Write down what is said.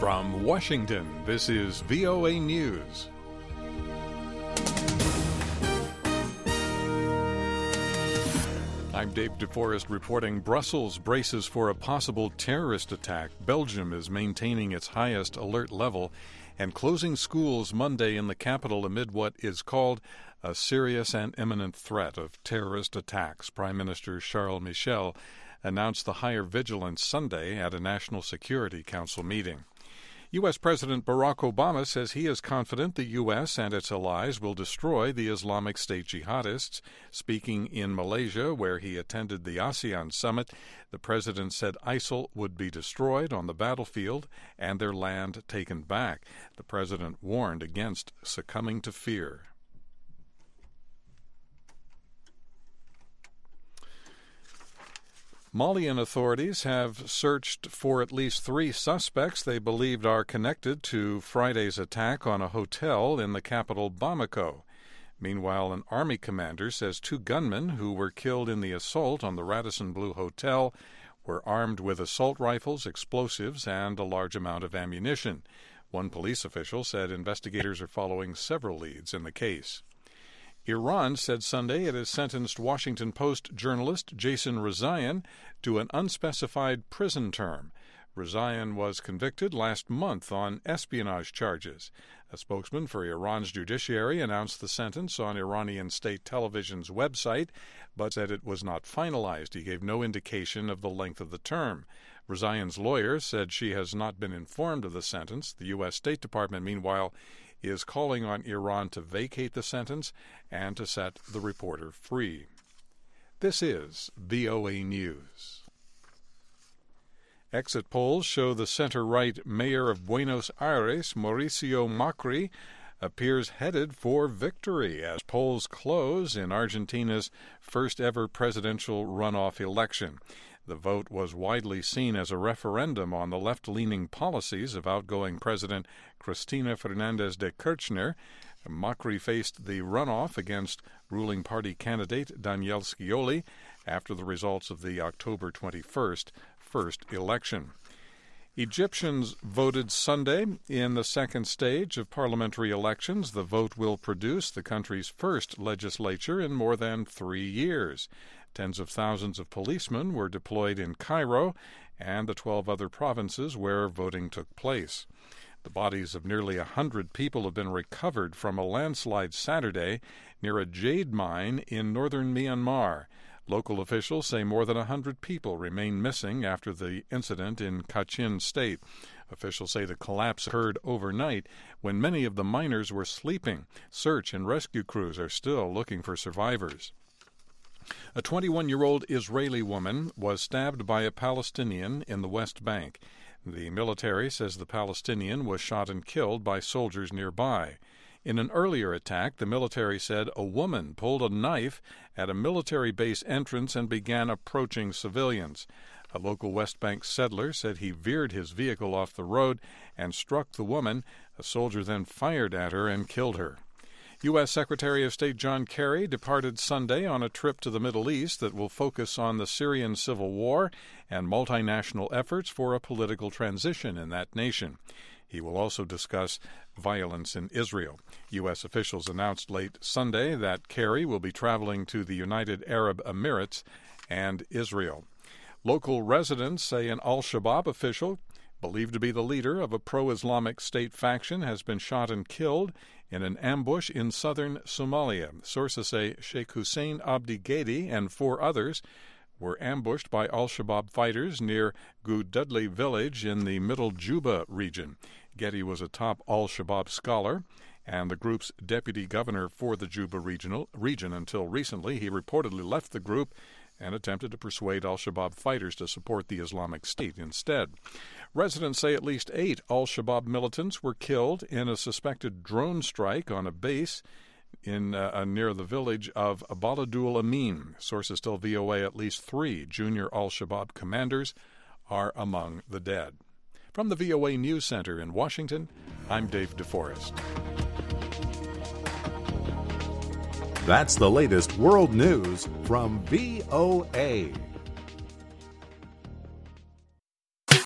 From Washington, this is VOA News. I'm Dave DeForest reporting Brussels braces for a possible terrorist attack. Belgium is maintaining its highest alert level and closing schools Monday in the capital amid what is called a serious and imminent threat of terrorist attacks. Prime Minister Charles Michel announced the higher vigilance Sunday at a National Security Council meeting. U.S. President Barack Obama says he is confident the U.S. and its allies will destroy the Islamic State jihadists. Speaking in Malaysia, where he attended the ASEAN summit, the president said ISIL would be destroyed on the battlefield and their land taken back. The president warned against succumbing to fear. Malian authorities have searched for at least 3 suspects they believed are connected to Friday's attack on a hotel in the capital Bamako. Meanwhile, an army commander says 2 gunmen who were killed in the assault on the Radisson Blu Hotel were armed with assault rifles, explosives, and a large amount of ammunition. One police official said investigators are following several leads in the case. Iran said Sunday it has sentenced Washington Post journalist Jason Rezaian to an unspecified prison term. Rezaian was convicted last month on espionage charges. A spokesman for Iran's judiciary announced the sentence on Iranian state television's website, but said it was not finalized. He gave no indication of the length of the term. Rezaian's lawyer said she has not been informed of the sentence. The U.S. State Department, meanwhile, is calling on Iran to vacate the sentence and to set the reporter free. This is VOA News. Exit polls show the center-right mayor of Buenos Aires, Mauricio Macri, appears headed for victory as polls close in Argentina's first-ever presidential runoff election. The vote was widely seen as a referendum on the left-leaning policies of outgoing President Cristina Fernández de Kirchner. Macri faced the runoff against ruling party candidate Daniel Scioli after the results of the October 21st first election. Egyptians voted Sunday in the second stage of parliamentary elections. The vote will produce the country's first legislature in more than 3 years. Tens of thousands of policemen were deployed in Cairo and the 12 other provinces where voting took place. The bodies of nearly 100 people have been recovered from a landslide Saturday near a jade mine in northern Myanmar. Local officials say more than 100 people remain missing after the incident in Kachin State. Officials say the collapse occurred overnight when many of the miners were sleeping. Search and rescue crews are still looking for survivors. A 21-year-old Israeli woman was stabbed by a Palestinian in the West Bank. The military says the Palestinian was shot and killed by soldiers nearby. In an earlier attack, the military said a woman pulled a knife at a military base entrance and began approaching civilians. A local West Bank settler said he veered his vehicle off the road and struck the woman. A soldier then fired at her and killed her. U.S. Secretary of State John Kerry departed Sunday on a trip to the Middle East that will focus on the Syrian civil war and multinational efforts for a political transition in that nation. He will also discuss violence in Israel. U.S. officials announced late Sunday that Kerry will be traveling to the United Arab Emirates and Israel. Local residents say an al-Shabaab official, believed to be the leader of a pro-Islamic state faction, has been shot and killed in an ambush in southern Somalia. Sources say Sheikh Hussein Abdi Ghedi and 4 others were ambushed by al-Shabaab fighters near Gududli village in the Middle Juba region. Ghedi was a top al-Shabaab scholar and the group's deputy governor for the Juba region until recently. He reportedly left the group and attempted to persuade al-Shabaab fighters to support the Islamic State instead. Residents say at least 8 al-Shabaab militants were killed in a suspected drone strike on a base in near the village of Baladul Amin. Sources tell VOA at least 3 junior al-Shabaab commanders are among the dead. From the VOA News Center in Washington, I'm Dave DeForest. That's the latest world news from VOA.